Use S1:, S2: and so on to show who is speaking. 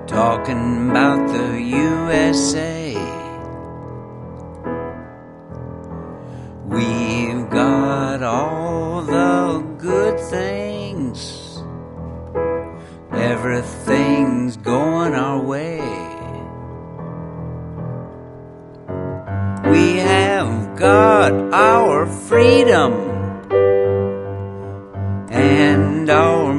S1: talking about the USA. We've got all the good things, everything's going our way. We have got our freedom and our